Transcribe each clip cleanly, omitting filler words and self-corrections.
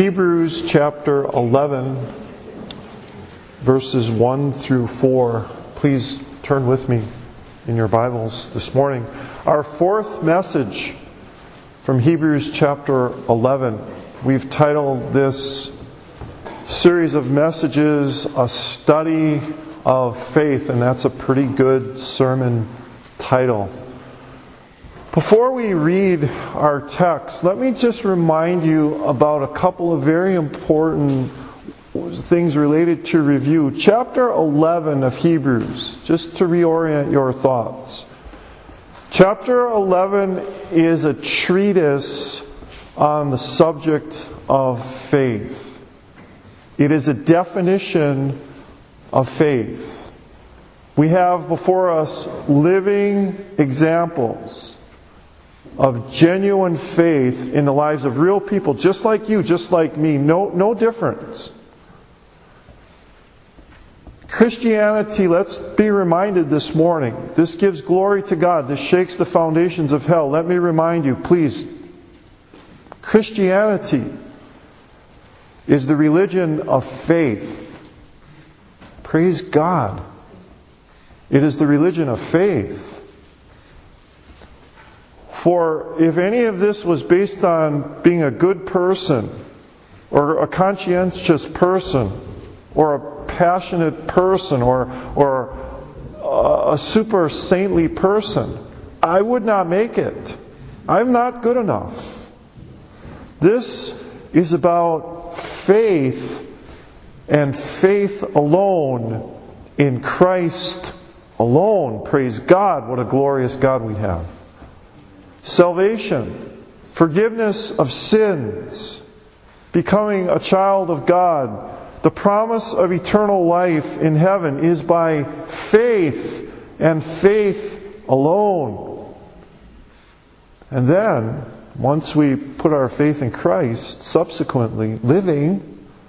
Hebrews chapter 11, verses 1 through 4. Please turn with me in your Bibles this morning. Our fourth message from Hebrews chapter 11. We've titled this series of messages, A Study of Faith, and that's a pretty good sermon title. Before we read our text, let me just remind you about a couple of very important things related to review. Chapter 11 of Hebrews, just to reorient your thoughts. Chapter 11 is a treatise on the subject of faith. It is a definition of faith. We have before us living examples of genuine faith in the lives of real people, just like you, just like me. No difference. Christianity, let's be reminded this morning, this gives glory to God. This shakes the foundations of hell. Let me remind you, please. Christianity is the religion of faith. Praise God. It is the religion of faith. For if any of this was based on being a good person, or a conscientious person, or a passionate person, or a super saintly person, I would not make it. I'm not good enough. This is about faith, and faith alone in Christ alone. Praise God, what a glorious God we have. Salvation, forgiveness of sins, becoming a child of God, the promise of eternal life in heaven is by faith and faith alone. And then, once we put our faith in Christ, subsequently, living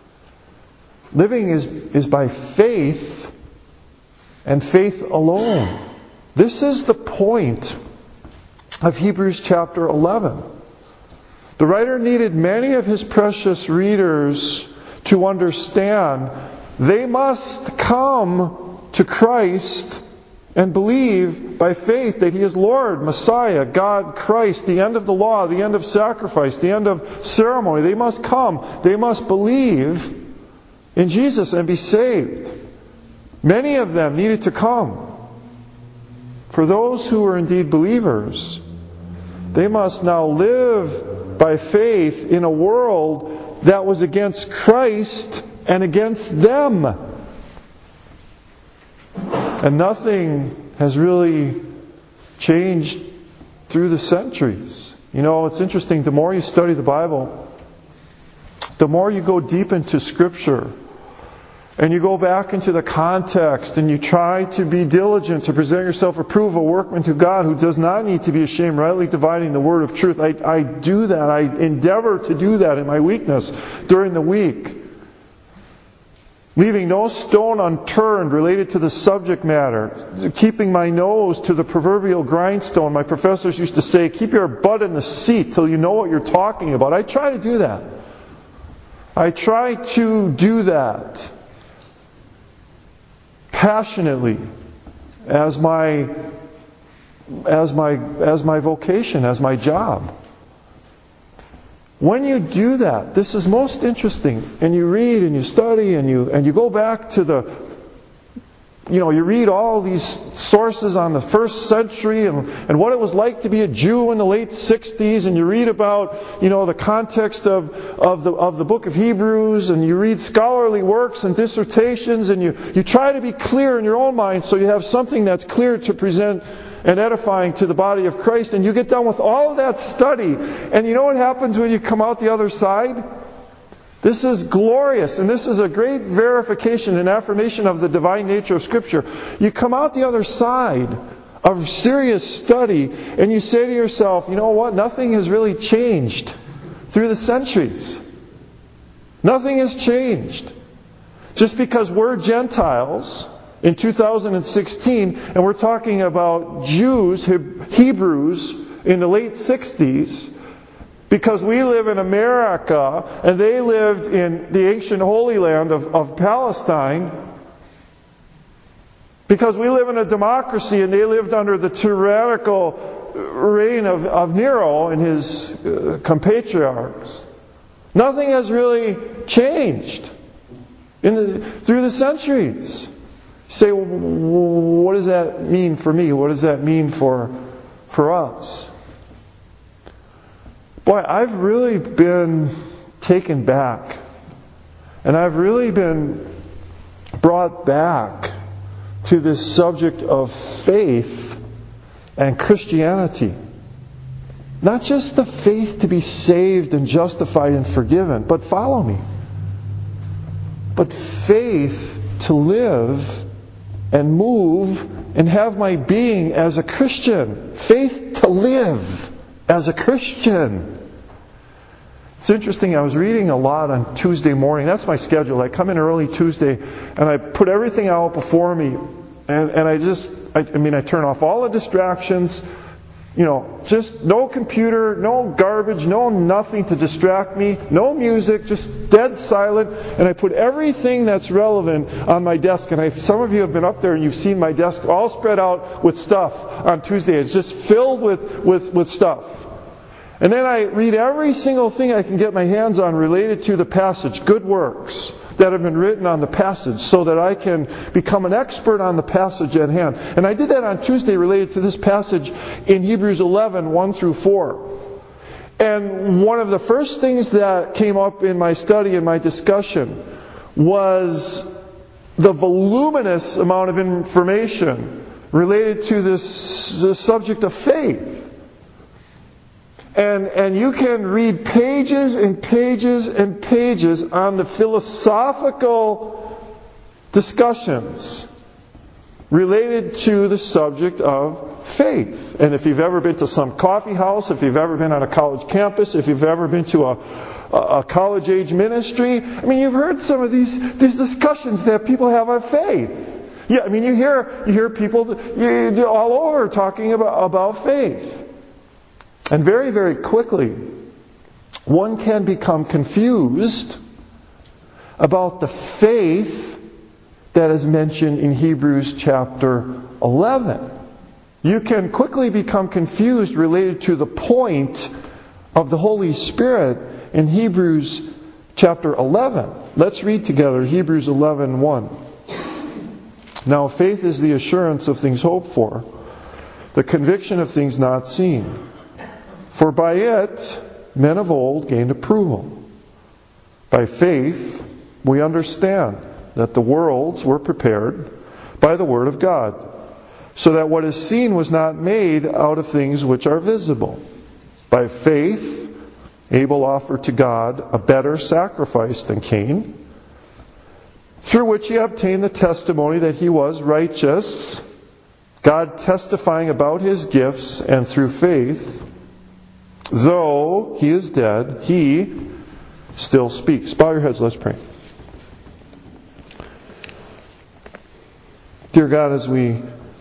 is by faith and faith alone. This is the point of Hebrews chapter 11. The writer needed many of his precious readers to understand they must come to Christ and believe by faith that He is Lord, Messiah, God, Christ, the end of the law, the end of sacrifice, the end of ceremony. They must come. They must believe in Jesus and be saved. Many of them needed to come. For those who were indeed believers, they must now live by faith in a world that was against Christ and against them. And nothing has really changed through the centuries. You know, it's interesting, the more you study the Bible, the more you go deep into Scripture, and you go back into the context, and you try to be diligent to present yourself approved, a workman to God who does not need to be ashamed, rightly dividing the word of truth. I do that. I endeavor to do that in my weakness during the week. Leaving no stone unturned related to the subject matter. Keeping my nose to the proverbial grindstone. My professors used to say, keep your butt in the seat till you know what you're talking about. I try to do that. I try to do that passionately as my vocation, as my job. When you do that, this is most interesting, and you read and you study and you go back to you read all these sources on the first century and what it was like to be a Jew in the late 60s, and you read about the context of the book of Hebrews, and you read scholarly works and dissertations, and you try to be clear in your own mind so you have something that's clear to present and edifying to the body of Christ, and you get done with all of that study, and you know what happens when you come out the other side? This is glorious, and this is a great verification and affirmation of the divine nature of Scripture. You come out the other side of serious study, and you say to yourself, you know what? Nothing has really changed through the centuries. Nothing has changed. Just because we're Gentiles in 2016, and we're talking about Jews, Hebrews, in the late 60s, Because we live in America, and they lived in the ancient Holy Land of Palestine. Because we live in a democracy, and they lived under the tyrannical reign of Nero and his compatriots. Nothing has really changed through the centuries. You say, well, what does that mean for me? What does that mean for us? Boy, I've really been taken back. And I've really been brought back to this subject of faith and Christianity. Not just the faith to be saved and justified and forgiven, but follow me. But faith to live and move and have my being as a Christian. Faith to live as a Christian. It's interesting, I was reading a lot on Tuesday morning. That's my schedule. I come in early Tuesday and I put everything out before me. And I turn off all the distractions. Just no computer, no garbage, no nothing to distract me, no music, just dead silent. And I put everything that's relevant on my desk. And some of you have been up there and you've seen my desk all spread out with stuff on Tuesday. It's just filled with stuff. And then I read every single thing I can get my hands on related to the passage, good works that have been written on the passage, so that I can become an expert on the passage at hand. And I did that on Tuesday related to this passage in Hebrews 11, 1 through 4. And one of the first things that came up in my study and my discussion was the voluminous amount of information related to this subject of faith. And you can read pages and pages and pages on the philosophical discussions related to the subject of faith. And if you've ever been to some coffee house, if you've ever been on a college campus, if you've ever been to a college-age ministry, you've heard some of these discussions that people have on faith. Yeah, you hear people all over talking about faith. And very, very quickly, one can become confused about the faith that is mentioned in Hebrews chapter 11. You can quickly become confused related to the point of the Holy Spirit in Hebrews chapter 11. Let's read together Hebrews 11:1. Now faith is the assurance of things hoped for, the conviction of things not seen. For by it men of old gained approval. By faith we understand that the worlds were prepared by the word of God, so that what is seen was not made out of things which are visible. By faith Abel offered to God a better sacrifice than Cain, through which he obtained the testimony that he was righteous, God testifying about his gifts, and through faith, though he is dead, he still speaks. Bow your heads, let's pray. Dear God, as we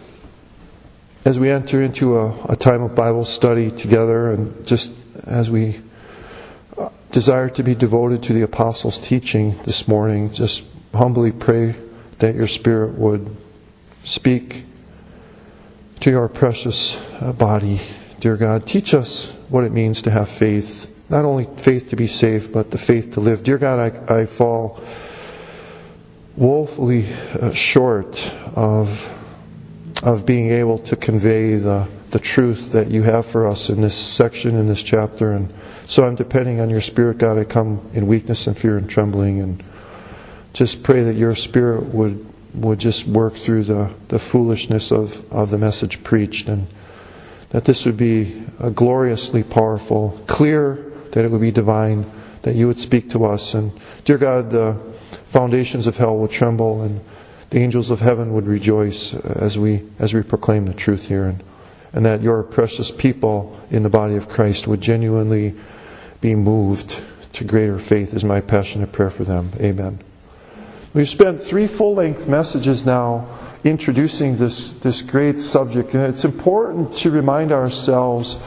enter into a time of Bible study together, and just as we desire to be devoted to the Apostles' teaching this morning, just humbly pray that your Spirit would speak to your precious body. Dear God, teach us what it means to have faith. Not only faith to be saved, but the faith to live. Dear God, I fall woefully short of being able to convey the truth that you have for us in this section, in this chapter. And so I'm depending on your Spirit, God. I come in weakness and fear and trembling, and just pray that your Spirit would just work through the foolishness of the message preached, and that this would be gloriously powerful, clear, that it would be divine, that you would speak to us. And dear God, the foundations of hell would tremble, and the angels of heaven would rejoice as we proclaim the truth here, and that your precious people in the body of Christ would genuinely be moved to greater faith is my passionate prayer for them. Amen. We've spent 3 full-length messages now introducing this great subject, and it's important to remind ourselves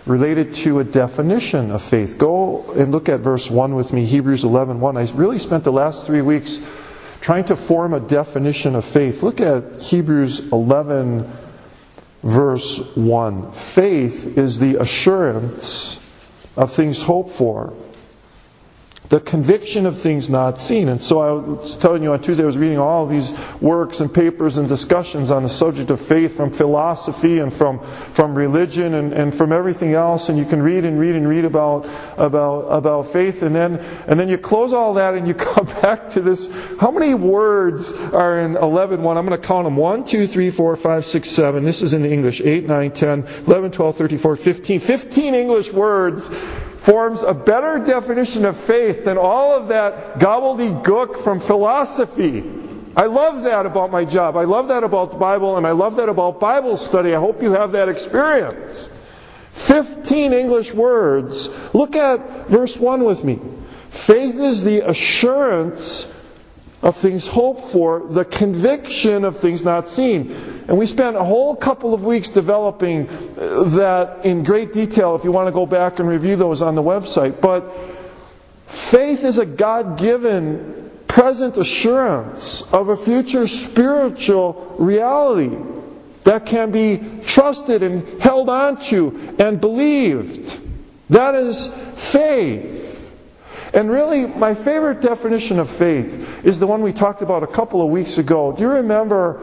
related to a definition of faith. Go and look at verse 1 with me, Hebrews 11:1. I really spent the last 3 weeks trying to form a definition of faith. Look at Hebrews 11, verse 1. Faith is the assurance of things hoped for, the conviction of things not seen. And so I was telling you on Tuesday, I was reading all these works and papers and discussions on the subject of faith from philosophy and from religion and from everything else. And you can read and read and read about faith. And then you close all that and you come back to this. How many words are in 11:1? I'm going to count them. 1, 2, 3, 4, 5, 6, 7. This is in the English. 8, 9, 10, 11, 12, 13, 14, 15. 15 English words forms a better definition of faith than all of that gobbledygook from philosophy. I love that about my job. I love that about the Bible, and I love that about Bible study. I hope you have that experience. 15 English words. Look at verse 1 with me. Faith is the assurance of things hoped for, the conviction of things not seen. And we spent a whole couple of weeks developing that in great detail if you want to go back and review those on the website. But faith is a God-given present assurance of a future spiritual reality that can be trusted and held on to and believed. That is faith. And really, my favorite definition of faith is the one we talked about a couple of weeks ago. Do you remember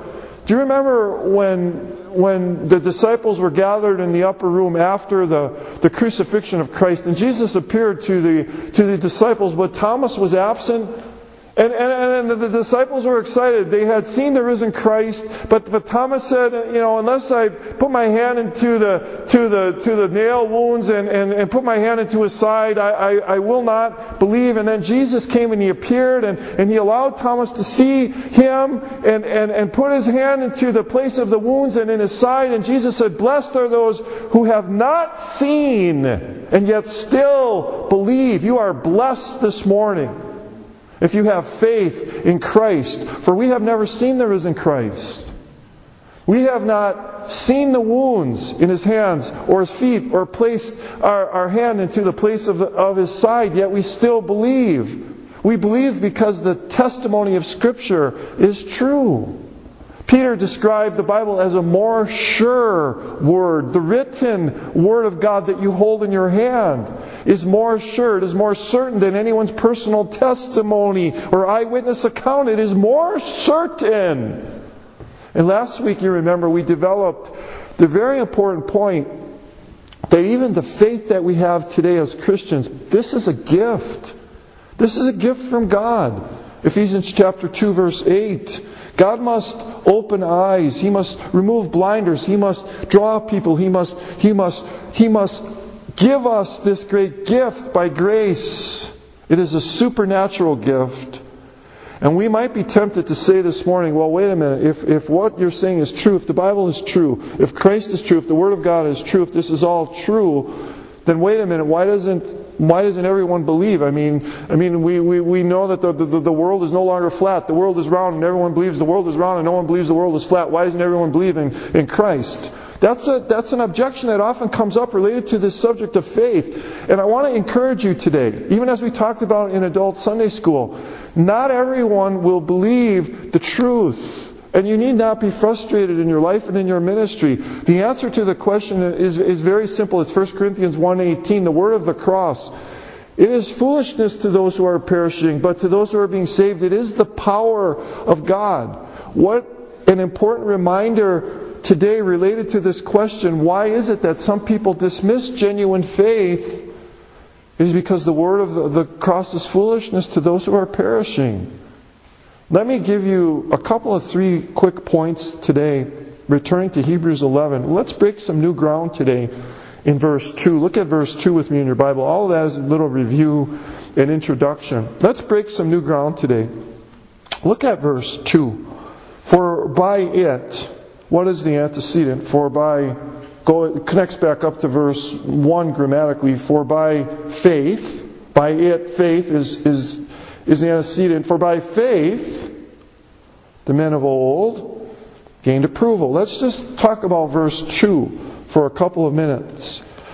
when the disciples were gathered in the upper room after the crucifixion of Christ, and Jesus appeared to the disciples, but Thomas was absent? And the disciples were excited. They had seen the risen Christ, but Thomas said, unless I put my hand into the nail wounds and put my hand into his side, I will not believe. And then Jesus came and he appeared and he allowed Thomas to see him and put his hand into the place of the wounds and in his side. And Jesus said, "Blessed are those who have not seen and yet still believe." You are blessed this morning if you have faith in Christ, for we have never seen the risen Christ. We have not seen the wounds in his hands or his feet, or placed our hand into the place of his side, yet we still believe. We believe because the testimony of Scripture is true. Peter described the Bible as a more sure word. The written Word of God that you hold in your hand is more sure. It is more certain than anyone's personal testimony or eyewitness account. It is more certain. And last week, you remember, we developed the very important point that even the faith that we have today as Christians, this is a gift. This is a gift from God. Ephesians chapter 2, verse 8. God must open eyes. He must remove blinders. He must draw people. He must give us this great gift by grace. It is a supernatural gift. And we might be tempted to say this morning, well, wait a minute, if what you're saying is true, if the Bible is true, if Christ is true, if the Word of God is true, if this is all true, then wait a minute, why doesn't everyone believe? I mean, we know that the world is no longer flat. The world is round, and everyone believes the world is round, and no one believes the world is flat. Why doesn't everyone believe in Christ? That's an objection that often comes up related to this subject of faith. And I want to encourage you today, even as we talked about in adult Sunday school, not everyone will believe the truth. And you need not be frustrated in your life and in your ministry. The answer to the question is very simple. It's 1 Corinthians 1:18, the word of the cross. It is foolishness to those who are perishing, but to those who are being saved, it is the power of God. What an important reminder today related to this question. Why is it that some people dismiss genuine faith? It is because the word of the cross is foolishness to those who are perishing. Let me give you a couple of 3 quick points today, returning to Hebrews 11. Let's break some new ground today in verse 2. Look at verse 2 with me in your Bible. All of that is a little review and introduction. Let's break some new ground today. Look at verse 2. For by it, what is the antecedent? It connects back up to verse 1 grammatically. For by faith, by it, faith is the antecedent. For by faith, the men of old gained approval. Let's just talk about verse 2 for a couple of minutes.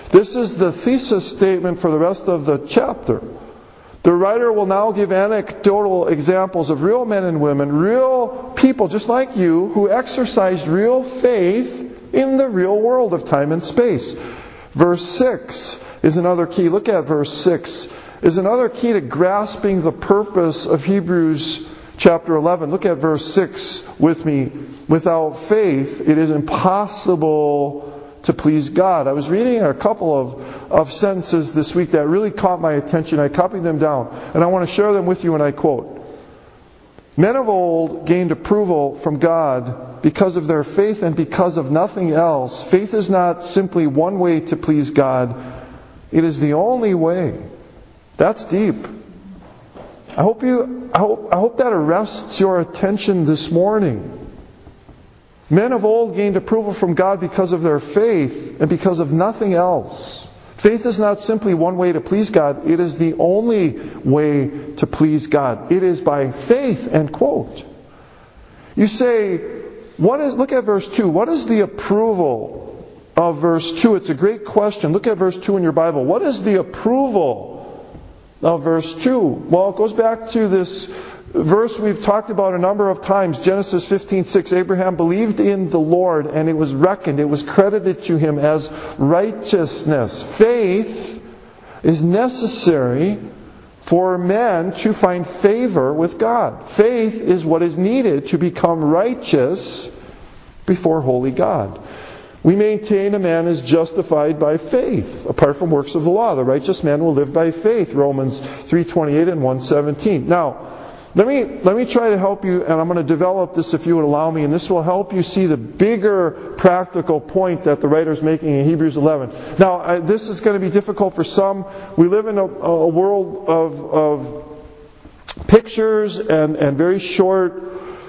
This is the thesis statement for the rest of the chapter. The writer will now give anecdotal examples of real men and women, real people just like you, who exercised real faith in the real world of time and space. Verse 6 is another key. Look at verse 6. Is another key to grasping the purpose of Hebrews chapter 11. Look at verse 6 with me. Without faith, it is impossible to please God. I was reading a couple of sentences this week that really caught my attention. I copied them down, and I want to share them with you when I quote. Men of old gained approval from God because of their faith and because of nothing else. Faith is not simply one way to please God. It is the only way. That's deep. I hope that arrests your attention this morning. Men of old gained approval from God because of their faith and because of nothing else. Faith is not simply one way to please God. It is the only way to please God. It is by faith, end quote. You say, look at verse 2. What is the approval of verse 2? It's a great question. Look at verse 2 in your Bible. What is the approval of verse 2? Well, it goes back to this verse we've talked about a number of times, Genesis 15:6. Abraham believed in the Lord, and it was reckoned, it was credited to him as righteousness. Faith is necessary for men to find favor with God. Faith is what is needed to become righteous before holy God. We maintain a man is justified by faith, apart from works of the law. The righteous man will live by faith, Romans 3:28 and 1:17. Now, let me try to help you, and I'm going to develop this if you would allow me, and this will help you see the bigger practical point that the writer is making in Hebrews 11. Now, this is going to be difficult for some. We live in a world of pictures and very short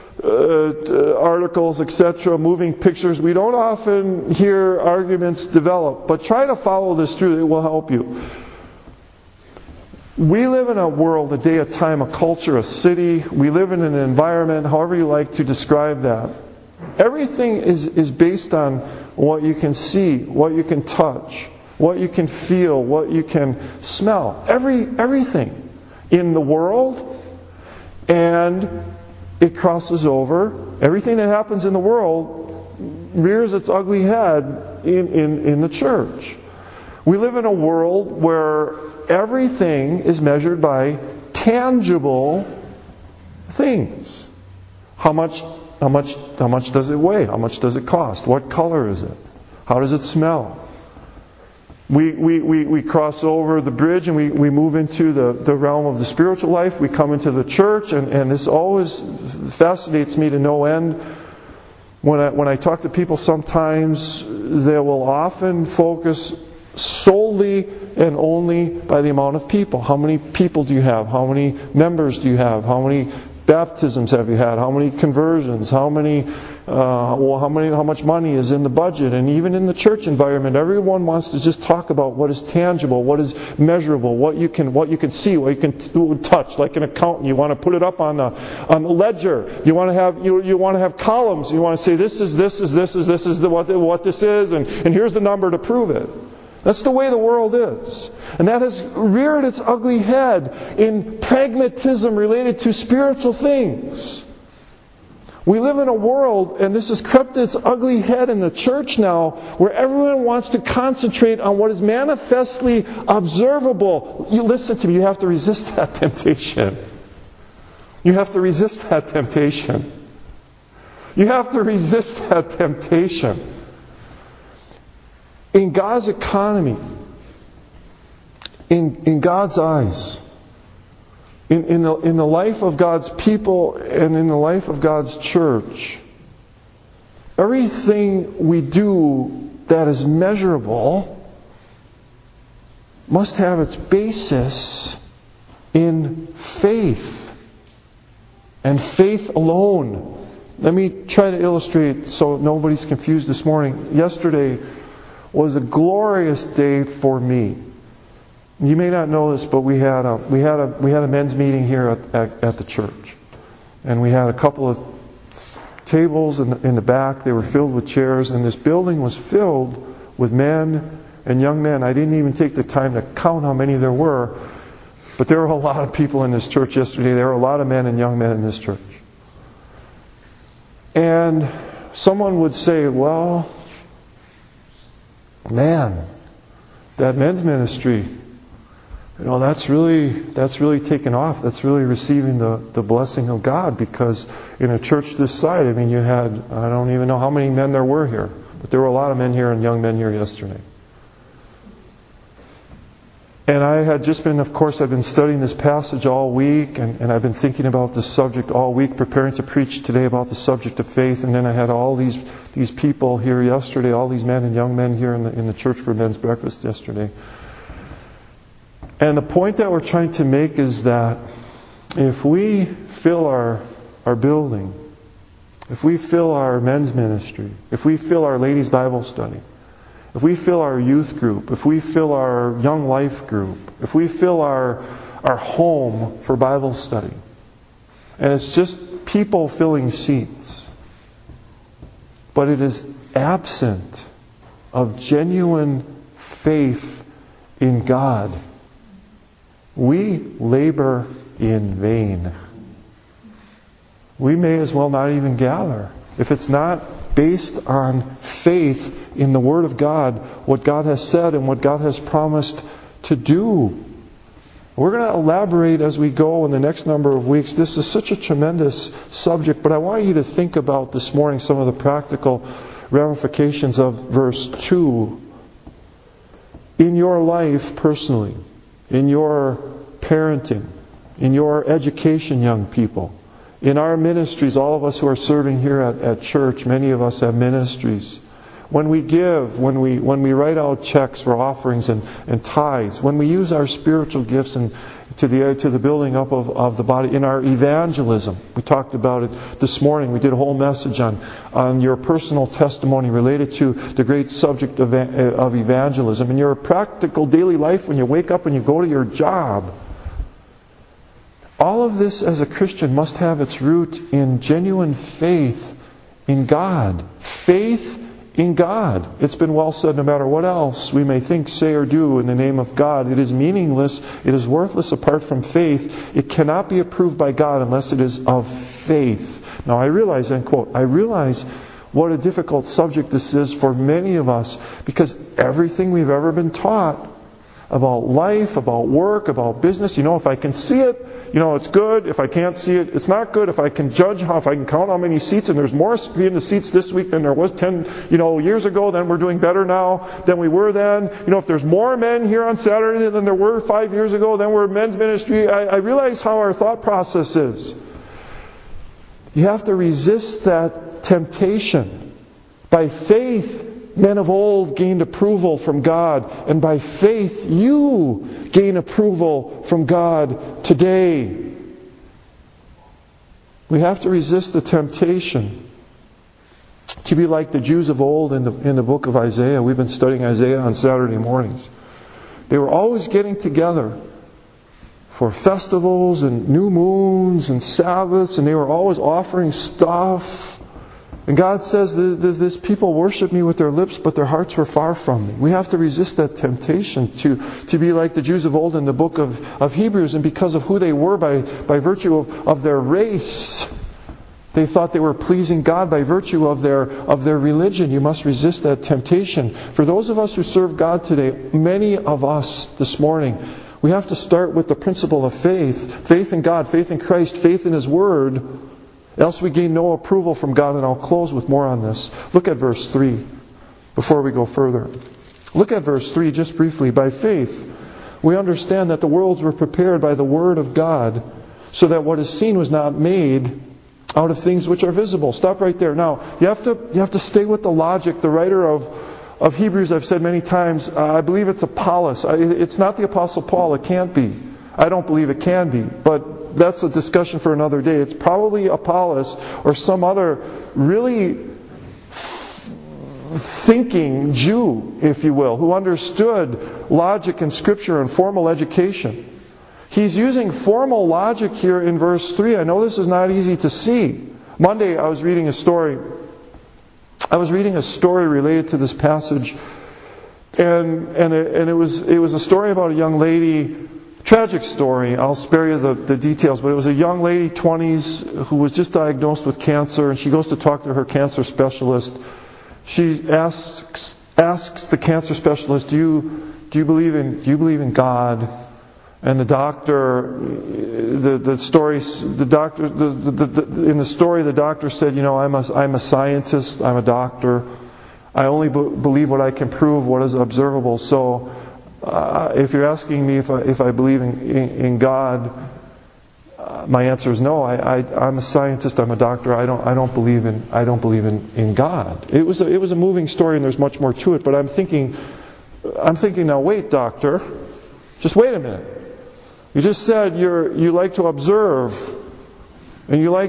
articles, etc., moving pictures. We don't often hear arguments develop, but try to follow this through. It will help you. We live in a world, a day, a time, a culture, a city. We live in an environment, however you like to describe that. Everything is based on what you can see, what you can touch, what you can feel, what you can smell. Everything in the world, and it crosses over. Everything that happens in the world rears its ugly head in the church. We live in a world where everything is measured by tangible things. How much does it weigh? How much does it cost? What color is it? How does it smell? We cross over the bridge and we move into the realm of the spiritual life. We come into the church, and this always fascinates me to no end. When I talk to people, sometimes they will often focus solely and only by the amount of people. How many people do you have? How many members do you have? How many baptisms have you had? How many conversions? How much money is in the budget? And even in the church environment, everyone wants to just talk about what is tangible, what is measurable, what you can see, what you can touch. Like an accountant, you want to put it up on the ledger. You want to have columns. You want to say this is what this is, and here's the number to prove it. That's the way the world is. And that has reared its ugly head in pragmatism related to spiritual things. We live in a world, and this has crept its ugly head in the church now, where everyone wants to concentrate on what is manifestly observable. You listen to me, you have to resist that temptation. You have to resist that temptation. You have to resist that temptation. In God's economy, in God's eyes, in the life of God's people and in the life of God's church, everything we do that is measurable must have its basis in faith, and faith alone. Let me try to illustrate so nobody's confused this morning. Yesterday was a glorious day for me. You may not know this, but we had a men's meeting here at the church, and we had a couple of tables in the back. They were filled with chairs, and this building was filled with men and young men. I didn't even take the time to count how many there were, but there were a lot of people in this church yesterday. There were a lot of men and young men in this church. And someone would say, well, man, that men's ministry, that's really taken off. That's really receiving the blessing of God, because in a church this size, you had, I don't even know how many men there were here, but there were a lot of men here and young men here yesterday. And I had just been, of course, I've been studying this passage all week, and I've been thinking about this subject all week, preparing to preach today about the subject of faith. And then I had all these people here yesterday, all these men and young men here in the church for men's breakfast yesterday. And the point that we're trying to make is that if we fill our building, if we fill our men's ministry, if we fill our ladies' Bible study, if we fill our youth group, if we fill our young life group, if we fill our home for Bible study, and it's just people filling seats, but it is absent of genuine faith in God, we labor in vain. We may as well not even gather. If it's not based on faith in the Word of God, what God has said and what God has promised to do. We're going to elaborate as we go in the next number of weeks. This is such a tremendous subject, but I want you to think about this morning some of the practical ramifications of verse 2. In your life personally, in your parenting, in your education, young people, in our ministries, all of us who are serving here at church, many of us have ministries. When we give, when we write out checks for offerings and tithes, when we use our spiritual gifts to the building up of the body, in our evangelism, we talked about it this morning. We did a whole message on your personal testimony related to the great subject of evangelism. In your practical daily life, when you wake up and you go to your job, all of this as a Christian must have its root in genuine faith in God. Faith in God. It's been well said, no matter what else we may think, say, or do in the name of God, it is meaningless, it is worthless apart from faith. It cannot be approved by God unless it is of faith. Now I realize, end quote, I realize what a difficult subject this is for many of us, because everything we've ever been taught about life, about work, about business, if I can see it, it's good. If I can't see it, it's not good. If I can judge if I can count how many seats, and there's more in the seats this week than there was 10, years ago, then we're doing better now than we were then. If there's more men here on Saturday than there were 5 years ago, then we're men's ministry. I realize how our thought process is. You have to resist that temptation. By faith, men of old gained approval from God, and by faith you gain approval from God today. We have to resist the temptation to be like the Jews of old in the book of Isaiah. We've been studying Isaiah on Saturday mornings. They were always getting together for festivals and new moons and Sabbaths, and they were always offering stuff. And God says this people worship me with their lips, but their hearts were far from me. We have to resist that temptation to be like the Jews of old in the book of Hebrews. And because of who they were by virtue of their race, they thought they were pleasing God by virtue of their religion. You must resist that temptation. For those of us who serve God today, many of us this morning, we have to start with the principle of faith. Faith in God, faith in Christ, faith in His Word. Else we gain no approval from God. And I'll close with more on this. Look at verse 3 before we go further. Look at verse 3 just briefly. By faith, we understand that the worlds were prepared by the Word of God, so that what is seen was not made out of things which are visible. Stop right there. Now, you have to stay with the logic. The writer of Hebrews, I've said many times, I believe it's Apollos. It's not the Apostle Paul. It can't be. I don't believe it can be. But that's a discussion for another day. It's probably Apollos or some other really thinking Jew, if you will, who understood logic and Scripture and formal education. He's using formal logic here in verse 3. I know this is not easy to see. Monday I was reading a story. related to this passage And it was a story about a young lady, tragic story. I'll spare you the details, but it was a young lady, 20s, who was just diagnosed with cancer, and she goes to talk to her cancer specialist. She asks the cancer specialist, "Do you believe in God?" And the doctor, in the story, the doctor said, "I'm a scientist. I'm a doctor. I only believe what I can prove, what is observable. So, if you're asking me if I believe in God, my answer is no. I'm a scientist. I'm a doctor. I don't believe in God." It was a moving story, and there's much more to it. But I'm thinking now. Wait, doctor, just wait a minute. You just said you like to observe, and you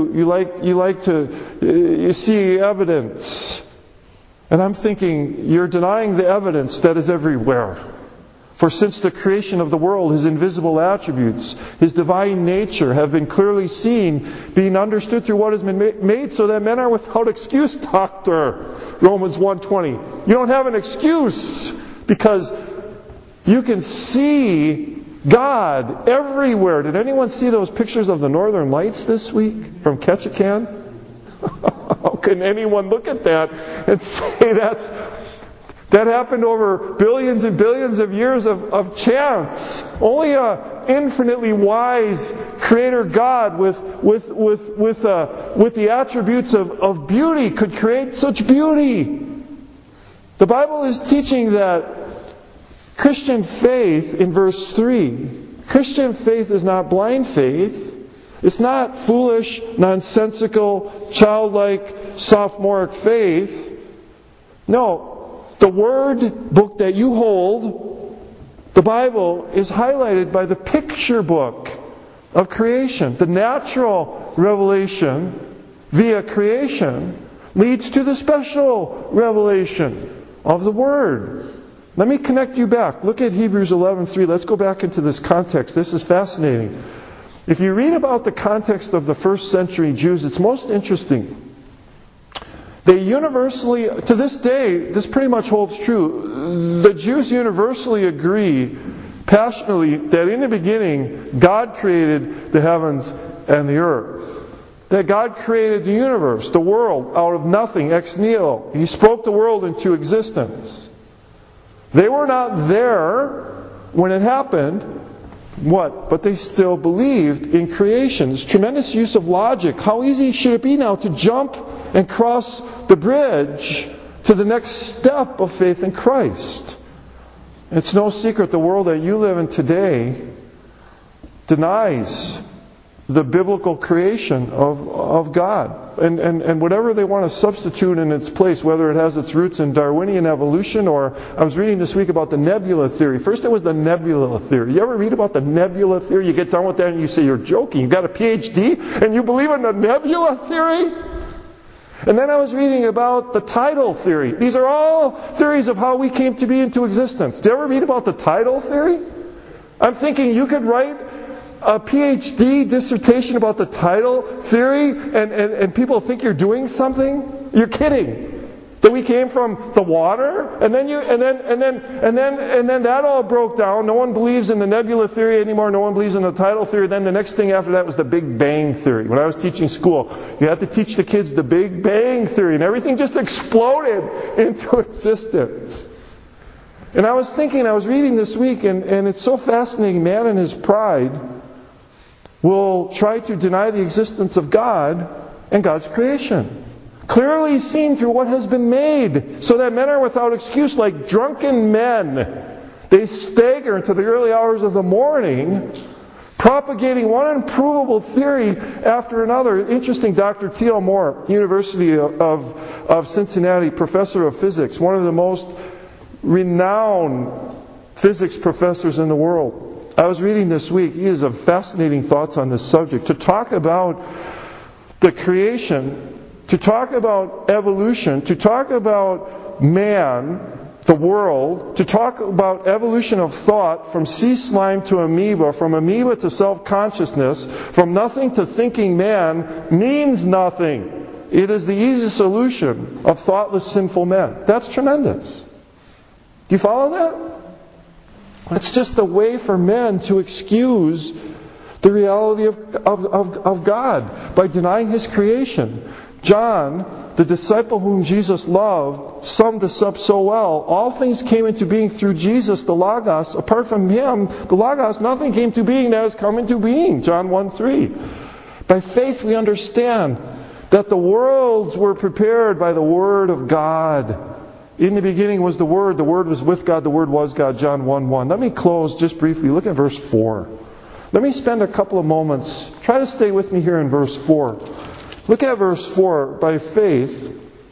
see evidence. And I'm thinking, you're denying the evidence that is everywhere. For since the creation of the world, His invisible attributes, His divine nature have been clearly seen, being understood through what has been made, so that men are without excuse, doctor. Romans 1:20. You don't have an excuse, because you can see God everywhere. Did anyone see those pictures of the Northern Lights this week from Ketchikan? How can anyone look at that and say that happened over billions and billions of years of chance? Only an infinitely wise Creator God with the attributes of beauty could create such beauty. The Bible is teaching that Christian faith, in verse 3, Christian faith is not blind faith. It's not foolish, nonsensical, childlike, sophomoric faith. No, the Word book that you hold, the Bible, is highlighted by the picture book of creation. The natural revelation via creation leads to the special revelation of the Word. Let me connect you back. Look at Hebrews 11:3. Let's go back into this context. This is fascinating. If you read about the context of the first century Jews, it's most interesting. They universally, to this day, this pretty much holds true. The Jews universally agree passionately that in the beginning, God created the heavens and the earth. That God created the universe, the world, out of nothing, ex nihilo. He spoke the world into existence. They were not there when it happened. What? But they still believed in creation. It's tremendous use of logic. How easy should it be now to jump and cross the bridge to the next step of faith in Christ? It's no secret the world that you live in today denies the biblical creation of God. And whatever they want to substitute in its place, whether it has its roots in Darwinian evolution, or I was reading this week about the nebula theory. First it was the nebula theory. You ever read about the nebula theory? You get done with that and you say, you're joking. You got a PhD and you believe in the nebula theory? And then I was reading about the tidal theory. These are all theories of how we came to be into existence. Do you ever read about the tidal theory? I'm thinking you could write a PhD dissertation about the tidal theory and people think you're doing something? You're kidding. That we came from the water, and then that all broke down. No one believes in the nebula theory anymore. No one believes in the tidal theory. Then the next thing after that was the Big Bang theory. When I was teaching school, you had to teach the kids the Big Bang theory, and everything just exploded into existence. And I was reading this week, and it's so fascinating. Man in his pride will try to deny the existence of God and God's creation. Clearly seen through what has been made, so that men are without excuse, like drunken men. They stagger into the early hours of the morning, propagating one unprovable theory after another. Interesting, Dr. T.L. Moore, University of Cincinnati, professor of physics, one of the most renowned physics professors in the world. I was reading this week, he has fascinating thoughts on this subject. To talk about the creation, to talk about evolution, to talk about man, the world, to talk about evolution of thought from sea slime to amoeba, from amoeba to self-consciousness, from nothing to thinking man, means nothing. It is the easy solution of thoughtless, sinful men. That's tremendous. Do you follow that? It's just a way for men to excuse the reality of God by denying His creation. John, the disciple whom Jesus loved, summed this up so well. All things came into being through Jesus, the Logos. Apart from Him, the Logos, nothing came to being that has come into being. John 1:3. By faith we understand that the worlds were prepared by the Word of God. In the beginning was the Word was with God, the Word was God. John 1:1. Let me close just briefly. Look at verse 4. Let me spend a couple of moments. Try to stay with me here in verse 4. Look at verse 4. By faith,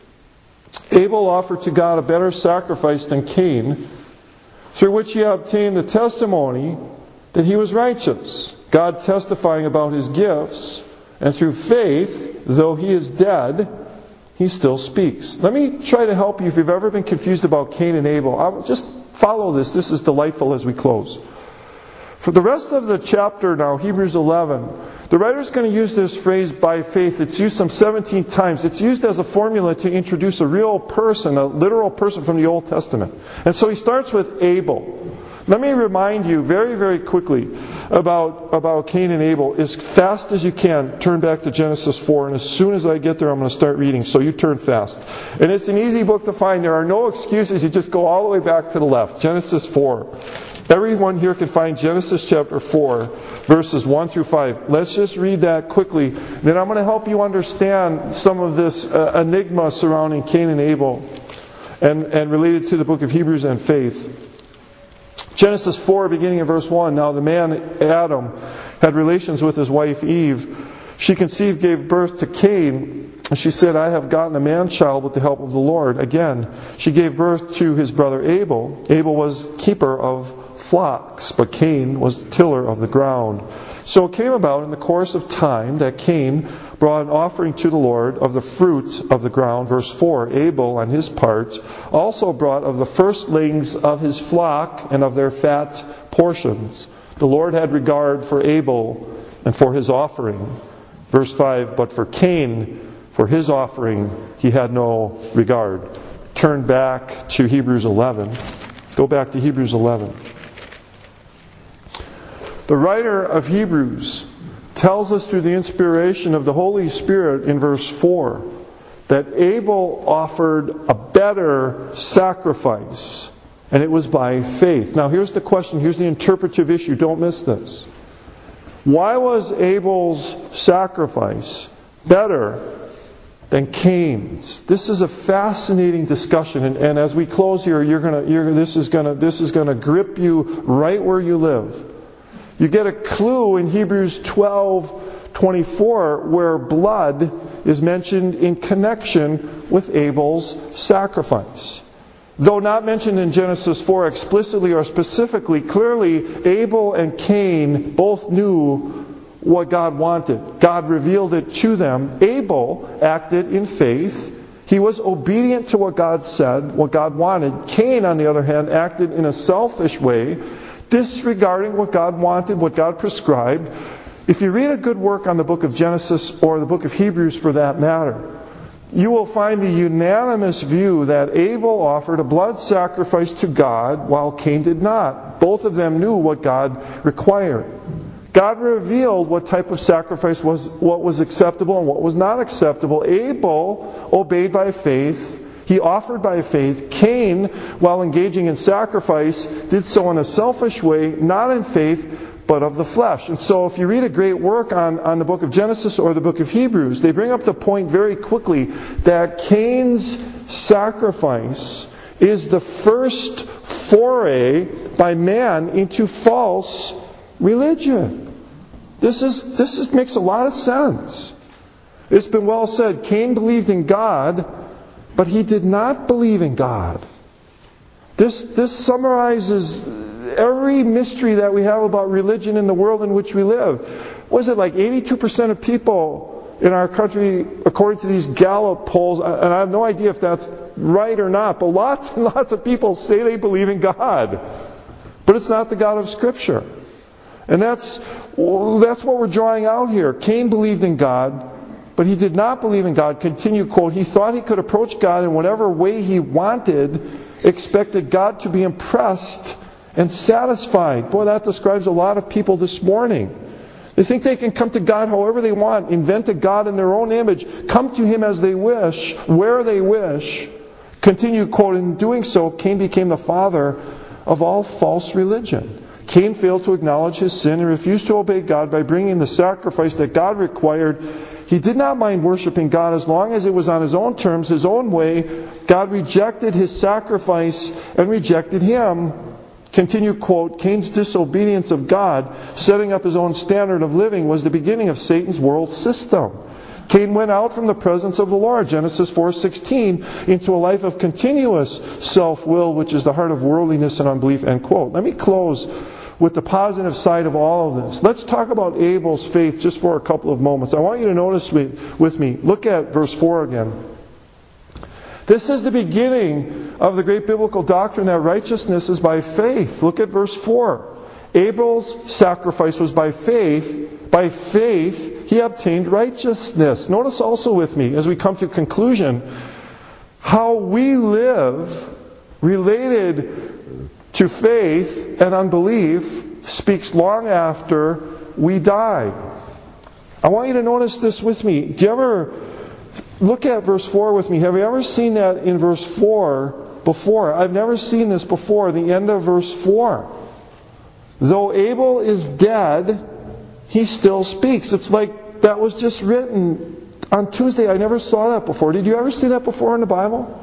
Abel offered to God a better sacrifice than Cain, through which he obtained the testimony that he was righteous, God testifying about his gifts, and through faith, though he is dead, he still speaks. Let me try to help you if you've ever been confused about Cain and Abel. I'll just follow this. This is delightful as we close. For the rest of the chapter now, Hebrews 11, the writer's going to use this phrase, by faith. It's used some 17 times. It's used as a formula to introduce a real person, a literal person from the Old Testament. And so he starts with Abel. Let me remind you very, very quickly about Cain and Abel. As fast as you can, turn back to Genesis 4. And as soon as I get there, I'm going to start reading. So you turn fast. And it's an easy book to find. There are no excuses. You just go all the way back to the left. Genesis 4. Everyone here can find Genesis chapter 4, verses 1 through 5. Let's just read that quickly. Then I'm going to help you understand some of this enigma surrounding Cain and Abel and related to the book of Hebrews and faith. Genesis 4, beginning in verse 1. Now the man Adam had relations with his wife Eve. She conceived, gave birth to Cain. And she said, I have gotten a man-child with the help of the Lord. Again, she gave birth to his brother Abel. Abel was keeper of flocks, but Cain was the tiller of the ground. So it came about in the course of time that Cain brought an offering to the Lord of the fruit of the ground. Verse 4, Abel, on his part, also brought of the firstlings of his flock and of their fat portions. The Lord had regard for Abel and for his offering. Verse 5, but for Cain, for his offering, he had no regard. Turn back to Hebrews 11. Go back to Hebrews 11. The writer of Hebrews tells us through the inspiration of the Holy Spirit in verse 4 that Abel offered a better sacrifice, and it was by faith. Now here's the question, here's the interpretive issue, don't miss this. Why was Abel's sacrifice better than Cain's? This is a fascinating discussion, and as we close here, this is going to grip you right where you live. You get a clue in Hebrews 12:24 where blood is mentioned in connection with Abel's sacrifice. Though not mentioned in Genesis 4 explicitly or specifically, clearly Abel and Cain both knew what God wanted. God revealed it to them. Abel acted in faith. He was obedient to what God said, what God wanted. Cain, on the other hand, acted in a selfish way, disregarding what God wanted, what God prescribed. If you read a good work on the book of Genesis or the book of Hebrews for that matter, you will find the unanimous view that Abel offered a blood sacrifice to God while Cain did not. Both of them knew what God required. God revealed what type of sacrifice was, what was acceptable and what was not acceptable. Abel obeyed by faith. He offered by faith. Cain, while engaging in sacrifice, did so in a selfish way, not in faith, but of the flesh. And so if you read a great work on the book of Genesis or the book of Hebrews, they bring up the point very quickly that Cain's sacrifice is the first foray by man into false religion. This makes a lot of sense. It's been well said, Cain believed in God, but he did not believe in God. This summarizes every mystery that we have about religion in the world in which we live. Was it like 82% of people in our country, according to these Gallup polls, and I have no idea if that's right or not, but lots and lots of people say they believe in God. But it's not the God of Scripture. And that's what we're drawing out here. Cain believed in God, but he did not believe in God. Continue quote, he thought he could approach God in whatever way he wanted, expected God to be impressed and satisfied. Boy, that describes a lot of people this morning. They think they can come to God however they want, invent a God in their own image, come to Him as they wish, where they wish. Continue, quote, in doing so, Cain became the father of all false religion. Cain failed to acknowledge his sin and refused to obey God by bringing the sacrifice that God required. He did not mind worshiping God as long as it was on his own terms, his own way. God rejected his sacrifice and rejected him. Continue, quote, Cain's disobedience of God, setting up his own standard of living, was the beginning of Satan's world system. Cain went out from the presence of the Lord, Genesis 4:16, into a life of continuous self-will, which is the heart of worldliness and unbelief, end quote. Let me close with the positive side of all of this. Let's talk about Abel's faith just for a couple of moments. I want you to notice with me. Look at verse 4 again. This is the beginning of the great biblical doctrine that righteousness is by faith. Look at verse 4. Abel's sacrifice was by faith. By faith, he obtained righteousness. Notice also with me, as we come to conclusion, how we live related to faith and unbelief speaks long after we die. I want you to notice this with me. Do you ever look at verse 4 with me? Have you ever seen that in verse 4 before? I've never seen this before, the end of verse 4. Though Abel is dead, he still speaks. It's like that was just written on Tuesday. I never saw that before. Did you ever see that before in the Bible?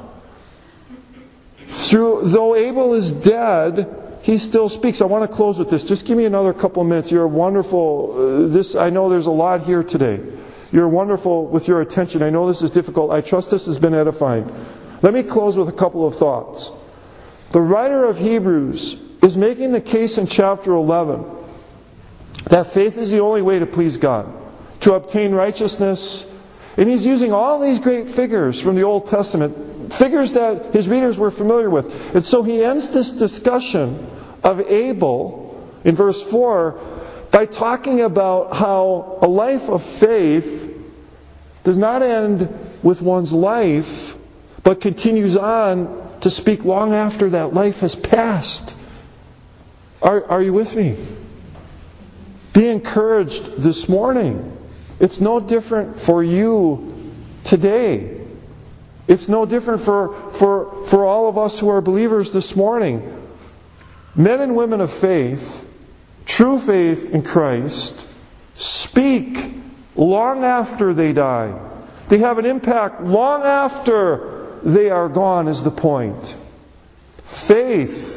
Though Abel is dead, he still speaks. I want to close with this. Just give me another couple of minutes. You're wonderful. I know there's a lot here today. You're wonderful with your attention. I know this is difficult. I trust this has been edifying. Let me close with a couple of thoughts. The writer of Hebrews is making the case in chapter 11 that faith is the only way to please God, to obtain righteousness. And he's using all these great figures from the Old Testament, figures that his readers were familiar with. And so he ends this discussion of Abel in verse 4 by talking about how a life of faith does not end with one's life, but continues on to speak long after that life has passed. Are you with me? Be encouraged this morning. It's no different for you today. It's no different for all of us who are believers this morning. Men and women of faith, true faith in Christ, speak long after they die. They have an impact long after they are gone, is the point. Faith,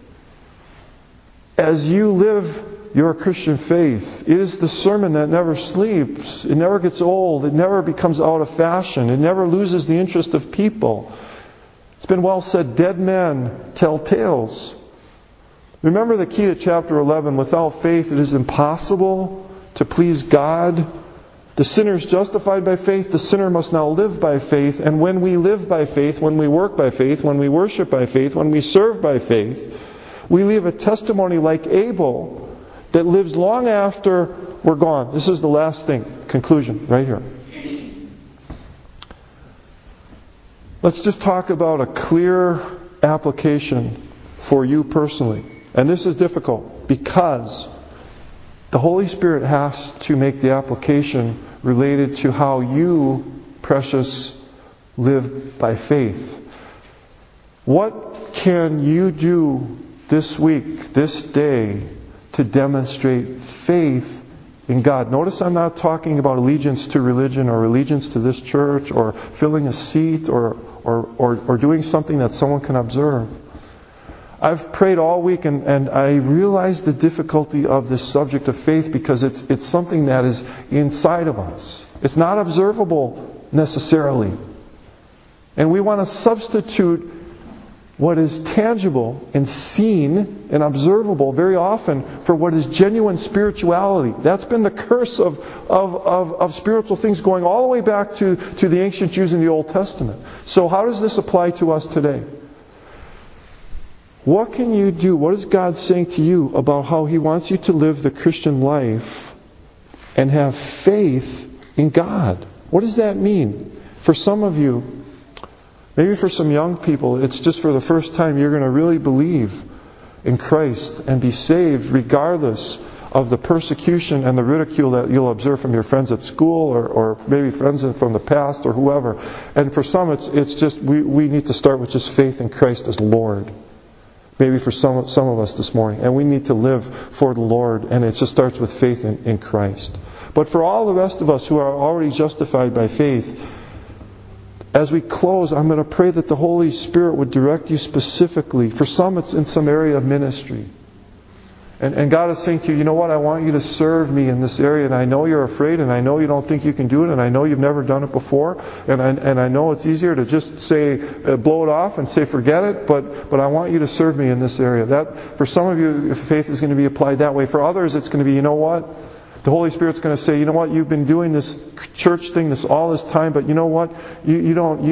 as you live your Christian faith, it is the sermon that never sleeps. It never gets old. It never becomes out of fashion. It never loses the interest of people. It's been well said, dead men tell tales. Remember the key to chapter 11. Without faith it is impossible to please God. The sinner is justified by faith. The sinner must now live by faith. And when we live by faith, when we work by faith, when we worship by faith, when we serve by faith, we leave a testimony like Abel that lives long after we're gone. This is the last thing. Conclusion, right here. Let's just talk about a clear application for you personally. And this is difficult because the Holy Spirit has to make the application related to how you, precious, live by faith. What can you do this week, this day, to demonstrate faith in God? Notice I'm not talking about allegiance to religion or allegiance to this church or filling a seat or doing something that someone can observe. I've prayed all week and I realize the difficulty of this subject of faith because it's something that is inside of us. It's not observable necessarily. And we want to substitute what is tangible and seen and observable very often for what is genuine spirituality. That's been the curse of spiritual things going all the way back to the ancient Jews in the Old Testament. So how does this apply to us today? What can you do? What is God saying to you about how He wants you to live the Christian life and have faith in God? What does that mean? For some of you, Maybe for some young people, it's just for the first time you're going to really believe in Christ and be saved regardless of the persecution and the ridicule that you'll observe from your friends at school or maybe friends from the past or whoever. And for some, it's just we need to start with just faith in Christ as Lord. Maybe for some of us this morning. And we need to live for the Lord, and it just starts with faith in Christ. But for all the rest of us who are already justified by faith, as we close, I'm going to pray that the Holy Spirit would direct you specifically. For some, it's in some area of ministry. And God is saying to you, you know what, I want you to serve me in this area, and I know you're afraid, and I know you don't think you can do it, and I know you've never done it before, and I know it's easier to just say, blow it off and say forget it, but I want you to serve me in this area. That, for some of you, faith is going to be applied that way. For others, it's going to be, you know what, the Holy Spirit's going to say, you know what, you've been doing this church thing all this time, but you know what, you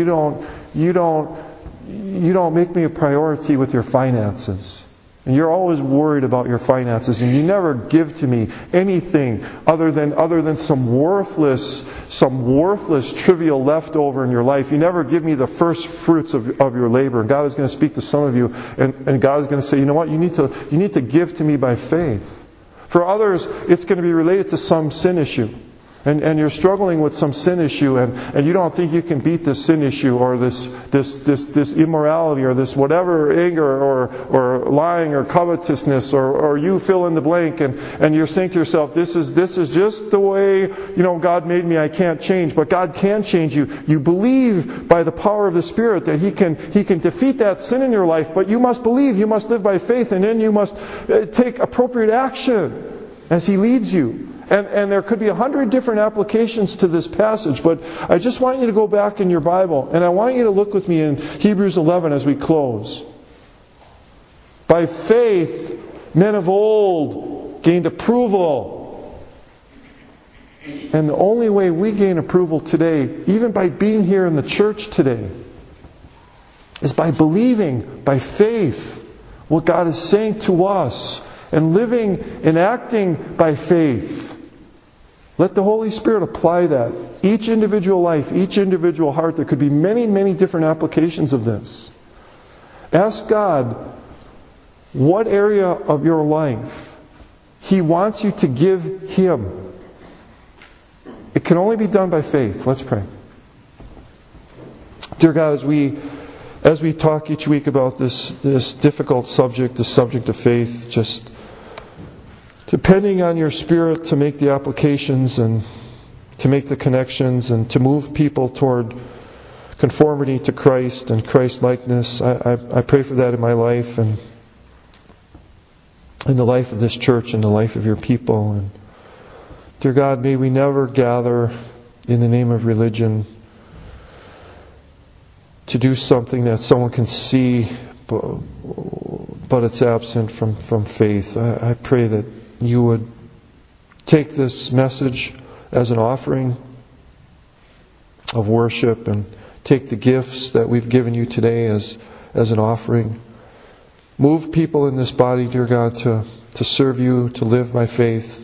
don't make me a priority with your finances. And you're always worried about your finances, and you never give to me anything other than some worthless trivial leftover in your life. You never give me the first fruits of your labor. And God is going to speak to some of you, and God is going to say, you know what, you need to give to me by faith. For others, it's going to be related to some sin issue. And you're struggling with some sin issue, and you don't think you can beat this sin issue or this immorality or this whatever anger or lying or covetousness or you fill in the blank, and you're saying to yourself, this is just the way God made me. I can't change, but God can change you. You believe by the power of the Spirit that He can defeat that sin in your life, but you must believe. You must live by faith, and then you must take appropriate action as He leads you. And there could be 100 different applications to this passage, but I just want you to go back in your Bible, and I want you to look with me in Hebrews 11 as we close. By faith, men of old gained approval. And the only way we gain approval today, even by being here in the church today, is by believing, by faith, what God is saying to us, and living and acting by faith. Let the Holy Spirit apply that. Each individual life, each individual heart. There could be many, many different applications of this. Ask God what area of your life He wants you to give Him. It can only be done by faith. Let's pray. Dear God, as we talk each week about this difficult subject, the subject of faith, just depending on your Spirit to make the applications and to make the connections and to move people toward conformity to Christ and Christ-likeness. I pray for that in my life and in the life of this church and the life of your people. And dear God, may we never gather in the name of religion to do something that someone can see, but it's absent from faith. I pray that you would take this message as an offering of worship and take the gifts that we've given you today as an offering. Move people in this body, dear God, to serve you, to live by faith.